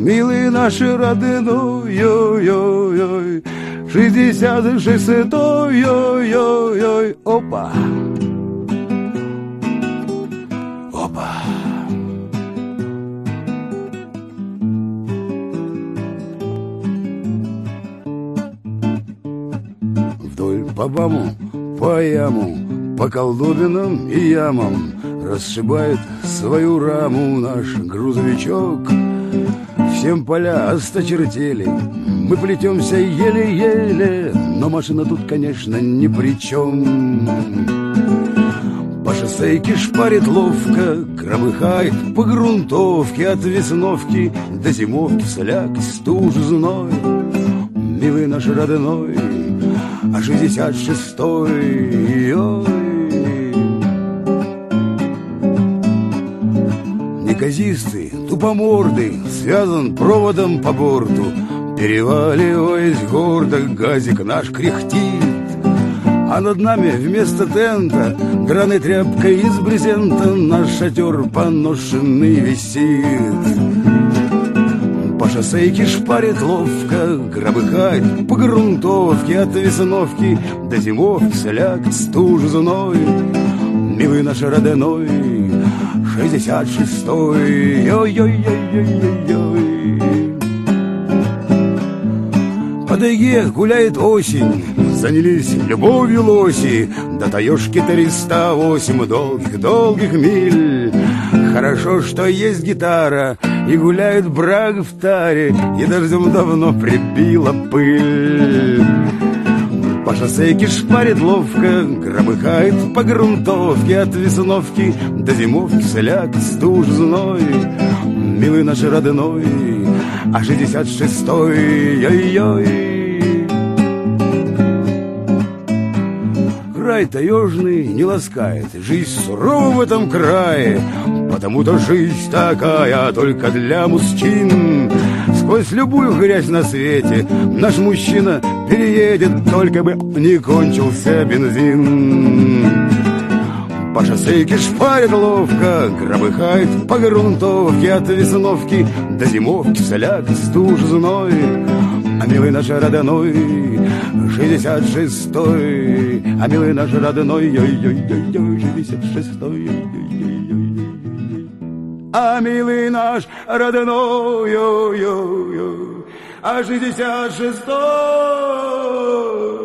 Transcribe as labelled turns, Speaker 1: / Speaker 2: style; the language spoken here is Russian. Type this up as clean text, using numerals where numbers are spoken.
Speaker 1: милые наши родной, ой-ой-ой, 66-й, ой-ой-ой, опа, опа. Вдоль по баму, по яму, по колдобинам и ямам расшибает свою раму наш грузовичок. Всем поля осточертели, мы плетемся еле-еле, но машина тут, конечно, ни при чем. По шоссейке шпарит ловко, громыхает по грунтовке, от весновки до зимовки слякоть, стужа, зной. Милый наш родной, а 66-й, ой. Неказистый, тупомордый, связан проводом по борту, переваливаясь гордо, газик наш кряхтит. А над нами вместо тента драной тряпкой из брезента наш шатер поношенный висит. По шоссейке шпарит ловко, громыхает по грунтовке, от весновки до зимовки слякоть, стужа, зной. Милый наш родной, 66-й, ой-ой-ой-ой-ой-ой. По тайге гуляет осень, занялись любовью лоси, до таежки 308 долгих-долгих миль. Хорошо, что есть гитара, и гуляет браг в таре, и дождем давно прибила пыль. По шоссейке шпарит ловко, громыхает по грунтовке, от весновки до зимовки слякоть, стужа, зной. Милый наш родной, а 66-й, ой-ой. Край таежный не ласкает, жизнь сурова в этом крае, потому-то жизнь такая только для мужчин. Сквозь любую грязь на свете наш мужчина переедет, только бы не кончился бензин. По шоссейке шпарит ловко, громыхает по грунтовке, от весновки до зимовки слякоть, стужа, зной. А милый наш родной, 66-й, а милый наш родной, ой-ой-ой, 66-й, а милый наш родной, ой-ой-ой, а 66-й.